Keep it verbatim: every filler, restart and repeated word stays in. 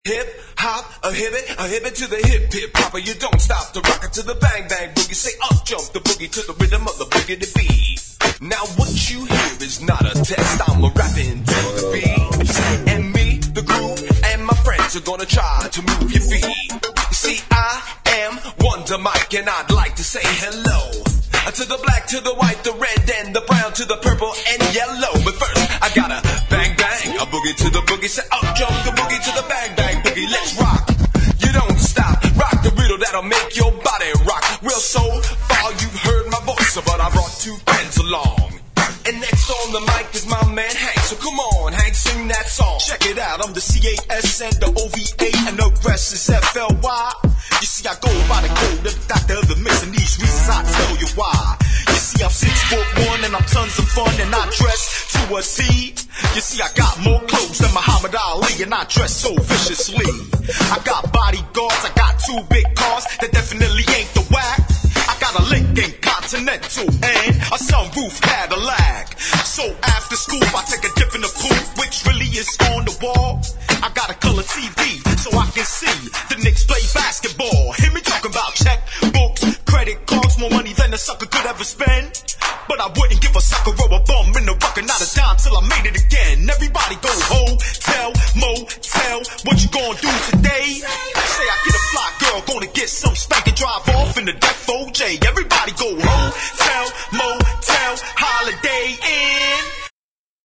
Hip hop, a hibbit, a hibbit to the hip hip hopper. You don't stop to rock it to the bang bang boogie. Say up jump the boogie to the rhythm of the boogie to beat. Now what you hear is not a test. I'm a rapping to the beat, and me, the groove, and my friends are gonna try to move your feet. You see, I am Wonder Mike, and I'd like to say hello to the black, to the white, the red, and the brown, to the purple and yellow. But first, I gotta bang bang a boogie to the boogie. Say up jump the boogie to the bang bang boogie. Let's rock. You don't stop. Rock the riddle that'll make your body rock. Well, so far you've heard my voice, but I brought two friends along. And next on the mic is my man Hank. So come on, Hank, sing that song. Check it out, I'm the C A S and the O V A, and the rest is F L Y. You see, I go by the code of the doctor of the mix, and these reasons I tell you why. You see, I'm six foot one, and I'm tons of fun, and I dress to a T. You see, I got more clothes than Muhammad Ali, and I dress so viciously. I got bodyguards, I got two big cars that definitely ain't the whack. I got a Lincoln Continental and a sunroof Cadillac. So after school, I take a dip in the pool, which really is on the wall. I got a color T V, so I can see the Knicks play basketball. Hear me talking about checkbooks, credit cards, more money than a sucker could ever spend. But I wouldn't give a sucker or a bum in the rucker, not a dime till I made it again. Everybody go hotel, motel, what you gonna do today? Say I get a fly girl, gonna get some spank and drive off in the Def O J. Everybody go hotel, motel, holiday in.